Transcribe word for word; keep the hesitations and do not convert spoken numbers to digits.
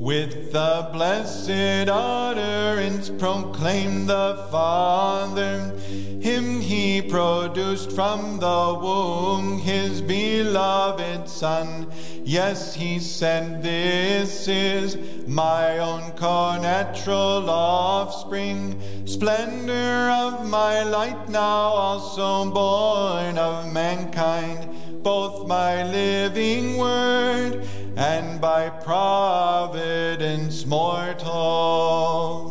With the blessed utterance proclaim the Father. Him he produced from the womb, his beloved Son. Yes, he said, this is my own connatural offspring, splendor of my light, now also born of mankind, both my living word and by providence mortal.